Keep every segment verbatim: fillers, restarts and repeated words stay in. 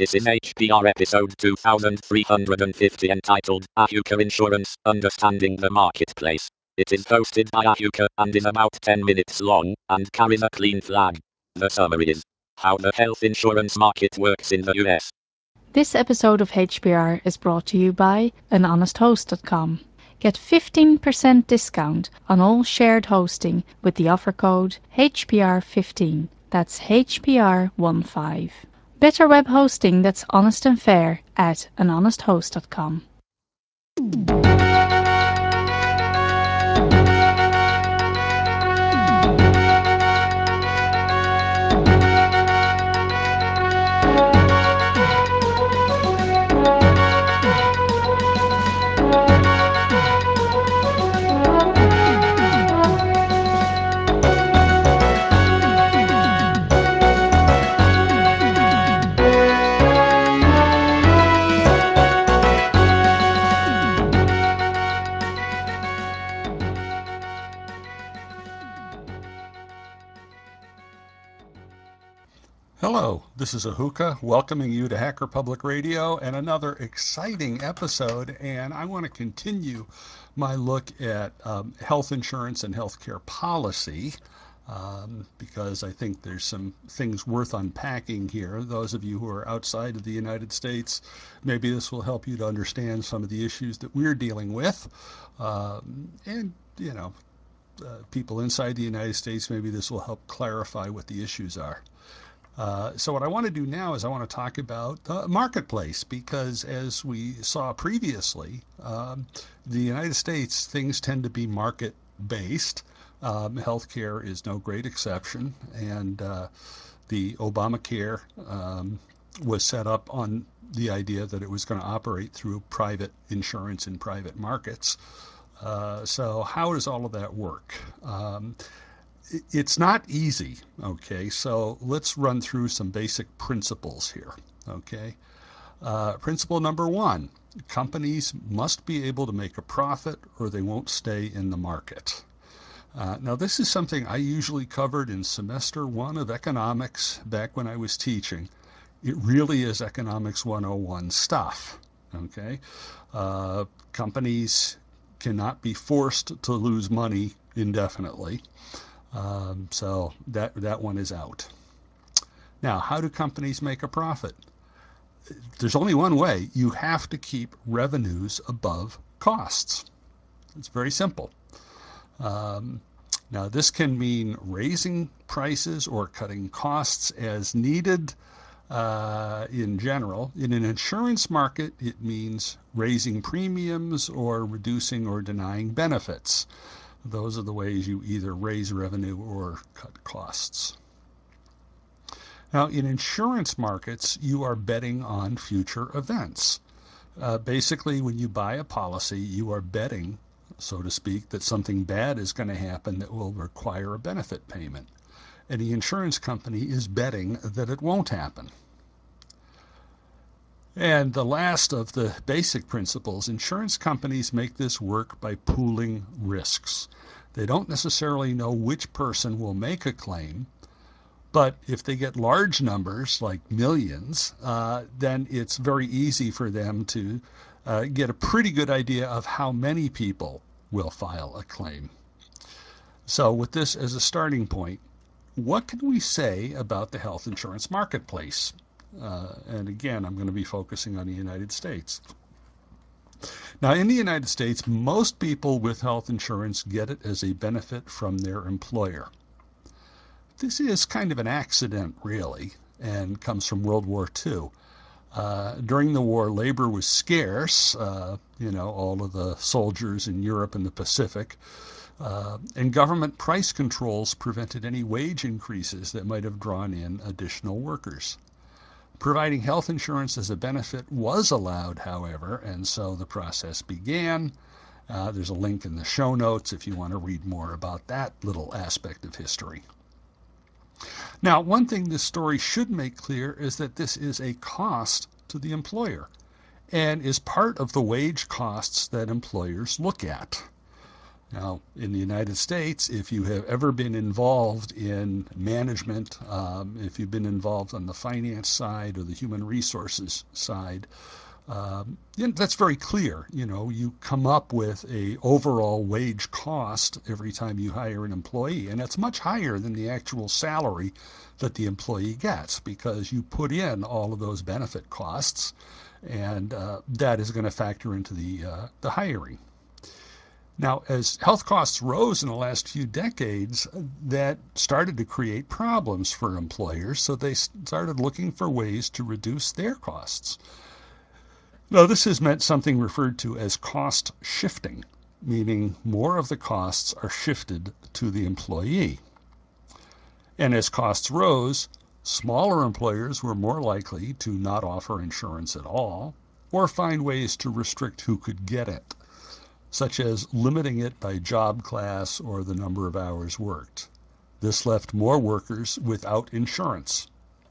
This is H P R episode two thousand three hundred fifty entitled Ahuka Insurance, Understanding the Marketplace. It is hosted by Ahuka and is about ten minutes long and carries a clean flag. The summary is how the health insurance market works in the U S. This episode of H P R is brought to you by an honest host dot com. Get fifteen percent discount on all shared hosting with the offer code H P R fifteen. That's H P R fifteen. Better web hosting that's honest and fair at an honest host dot com. Hello, this is Ahuka welcoming you to Hacker Public Radio and another exciting episode. And I want to continue my look at um, health insurance and healthcare policy um, because I think there's some things worth unpacking here. Those of you who are outside of the United States, maybe this will help you to understand some of the issues that we're dealing with. Um, and, you know, uh, people inside the United States, maybe this will help clarify what the issues are. Uh, so what I want to do now is I want to talk about the marketplace because as we saw previously, um, the United States, things tend to be market based. Um, healthcare is no great exception, and uh, the Obamacare um, was set up on the idea that it was going to operate through private insurance in private markets. Uh, so how does all of that work? Um, It's not easy, okay? So let's run through some basic principles here, okay? Uh, principle number one, companies must be able to make a profit or they won't stay in the market. Uh, now, this is something I usually covered in semester one of economics back when I was teaching. It really is economics one oh one stuff, okay? Uh, companies cannot be forced to lose money indefinitely. Um, so that that one is out. Now, how do companies make a profit? There's only one way. You have to keep revenues above costs. It's very simple. Um, now, this can mean raising prices or cutting costs as needed uh, in general. In an insurance market, it means raising premiums or reducing or denying benefits. Those are the ways you either raise revenue or cut costs. Now, in insurance markets, you are betting on future events. Uh, basically, when you buy a policy, you are betting, so to speak, that something bad is going to happen that will require a benefit payment. And the insurance company is betting that it won't happen. And the last of the basic principles, insurance companies make this work by pooling risks. They don't necessarily know which person will make a claim, but if they get large numbers, like millions, uh, then it's very easy for them to uh, get a pretty good idea of how many people will file a claim. So with this as a starting point, what can we say about the health insurance marketplace? Uh, and again, I'm going to be focusing on the United States. Now, in the United States, most people with health insurance get it as a benefit from their employer. This is kind of an accident, really, and comes from World War Two. Uh, during the war, labor was scarce, uh, you know, all of the soldiers in Europe and the Pacific, uh, and government price controls prevented any wage increases that might have drawn in additional workers. Providing health insurance as a benefit was allowed, however, and so the process began. Uh, there's a link in the show notes if you want to read more about that little aspect of history. Now, one thing this story should make clear is that this is a cost to the employer and is part of the wage costs that employers look at. Now, in the United States, if you have ever been involved in management, um, if you've been involved on the finance side or the human resources side, um, you know, that's very clear. You know, you come up with a overall wage cost every time you hire an employee, and it's much higher than the actual salary that the employee gets because you put in all of those benefit costs, and uh, that is going to factor into the uh, the hiring. Now, as health costs rose in the last few decades, that started to create problems for employers, so they started looking for ways to reduce their costs. Now, this has meant something referred to as cost shifting, meaning more of the costs are shifted to the employee. And as costs rose, smaller employers were more likely to not offer insurance at all or find ways to restrict who could get it, such as limiting it by job class or the number of hours worked. This left more workers without insurance.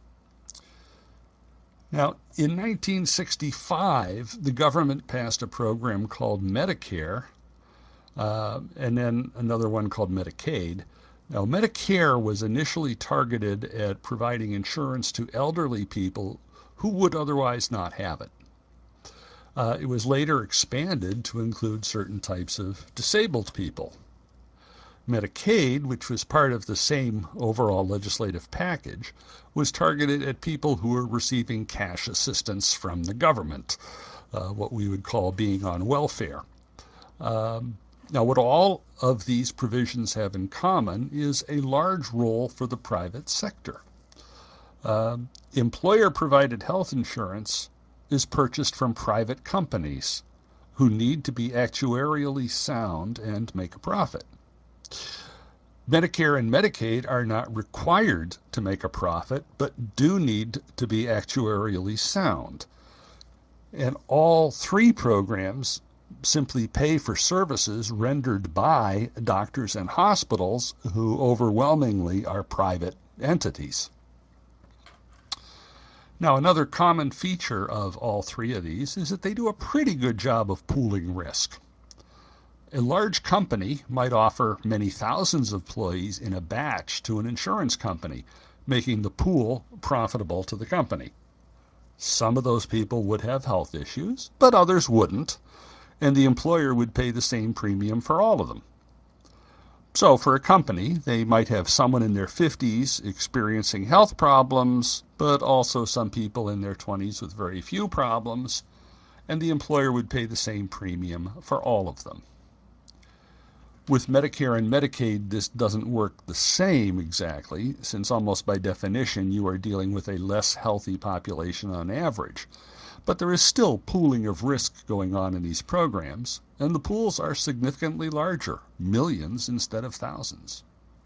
Now, in nineteen sixty-five, the government passed a program called Medicare, uh, and then another one called Medicaid. Now, Medicare was initially targeted at providing insurance to elderly people who would otherwise not have it. Uh, it was later expanded to include certain types of disabled people. Medicaid, which was part of the same overall legislative package, was targeted at people who were receiving cash assistance from the government, uh, what we would call being on welfare. Um, now, what all of these provisions have in common is a large role for the private sector. Um, employer-provided health insurance is purchased from private companies who need to be actuarially sound and make a profit. Medicare and Medicaid are not required to make a profit, but do need to be actuarially sound. And all three programs simply pay for services rendered by doctors and hospitals who overwhelmingly are private entities. Now, another common feature of all three of these is that they do a pretty good job of pooling risk. A large company might offer many thousands of employees in a batch to an insurance company, making the pool profitable to the company. Some of those people would have health issues, but others wouldn't, and the employer would pay the same premium for all of them. So for a company, they might have someone in their fifties experiencing health problems, but also some people in their twenties with very few problems, and the employer would pay the same premium for all of them. With Medicare and Medicaid, this doesn't work the same exactly, since almost by definition you are dealing with a less healthy population on average. But there is still pooling of risk going on in these programs, and the pools are significantly larger, millions instead of thousands.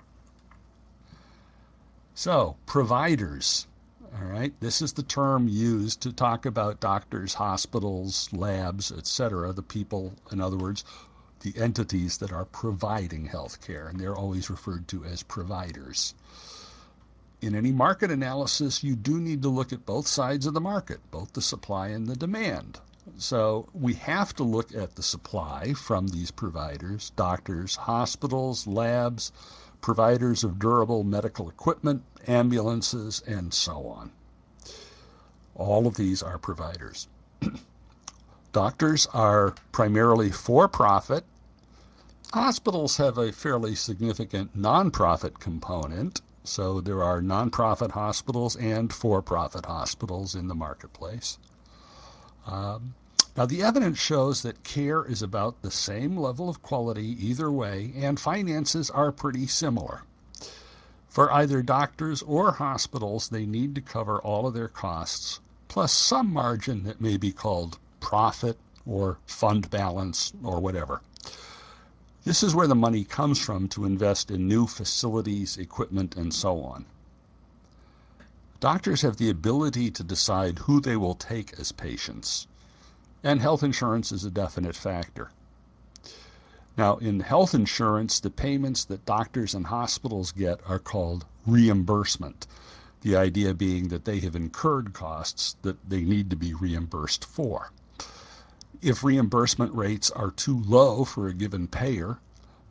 So, providers. All right, this is the term used to talk about doctors, hospitals, labs, et cetera, the people, in other words, the entities that are providing health care, and they're always referred to as providers. In any market analysis, you do need to look at both sides of the market, both the supply and the demand. So we have to look at the supply from these providers, doctors, hospitals, labs, providers of durable medical equipment, ambulances, and so on. All of these are providers. Doctors are primarily for-profit. Hospitals have a fairly significant nonprofit component, so there are nonprofit hospitals and for-profit hospitals in the marketplace. Um, now, the evidence shows that care is about the same level of quality either way, and finances are pretty similar. For either doctors or hospitals, they need to cover all of their costs, plus some margin that may be called profit or fund balance or whatever. This is where the money comes from to invest in new facilities, equipment, and so on. Doctors have the ability to decide who they will take as patients, and health insurance is a definite factor. Now, in health insurance, the payments that doctors and hospitals get are called reimbursement, the idea being that they have incurred costs that they need to be reimbursed for. If reimbursement rates are too low for a given payer,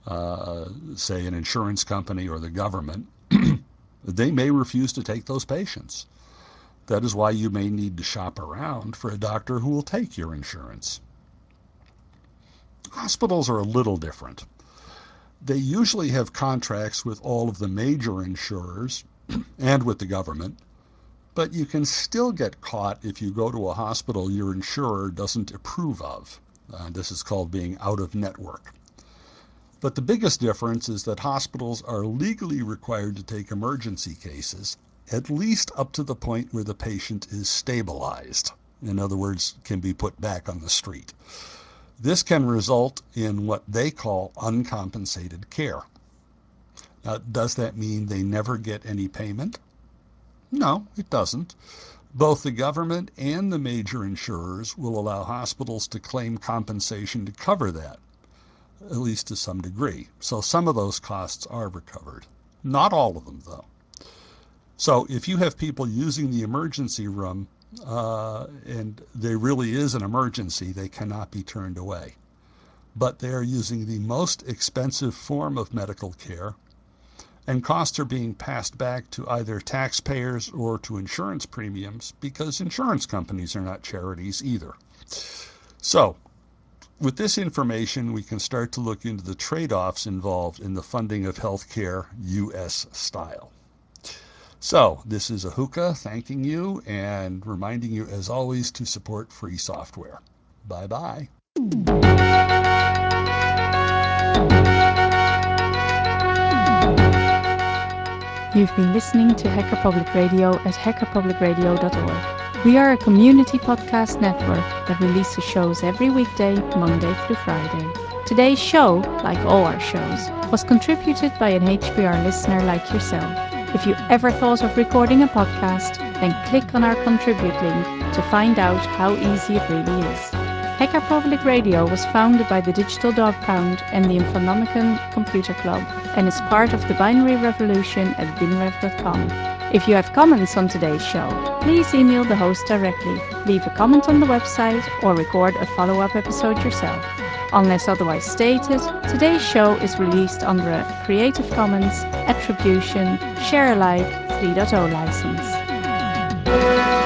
uh, say an insurance company or the government, they may refuse to take those patients. That is why you may need to shop around for a doctor who will take your insurance. Hospitals are a little different. They usually have contracts with all of the major insurers and with the government, but you can still get caught if you go to a hospital your insurer doesn't approve of. Uh, this is called being out of network. But the biggest difference is that hospitals are legally required to take emergency cases, at least up to the point where the patient is stabilized. In other words, can be put back on the street. This can result in what they call uncompensated care. Now, does that mean they never get any payment? No, it doesn't. Both the government and the major insurers will allow hospitals to claim compensation to cover that, at least to some degree. So some of those costs are recovered. Not all of them, though. So if you have people using the emergency room uh, and there really is an emergency, they cannot be turned away. But they are using the most expensive form of medical care, and costs are being passed back to either taxpayers or to insurance premiums because insurance companies are not charities either. So with this information, we can start to look into the trade-offs involved in the funding of healthcare U S style. So this is Ahuka thanking you and reminding you, as always, to support free software. Bye-bye. You've been listening to Hacker Public Radio at hacker public radio dot org. We are a community podcast network that releases shows every weekday, Monday through Friday. Today's show, like all our shows, was contributed by an H P R listener like yourself. If you ever thought of recording a podcast, then click on our contribute link to find out how easy it really is. Hacker Public Radio was founded by the Digital Dog Pound and the Infonomicon Computer Club and is part of the Binary Revolution at binrev dot com. If you have comments on today's show, please email the host directly, leave a comment on the website, or record a follow-up episode yourself. Unless otherwise stated, today's show is released under a Creative Commons Attribution Share Alike three point oh license.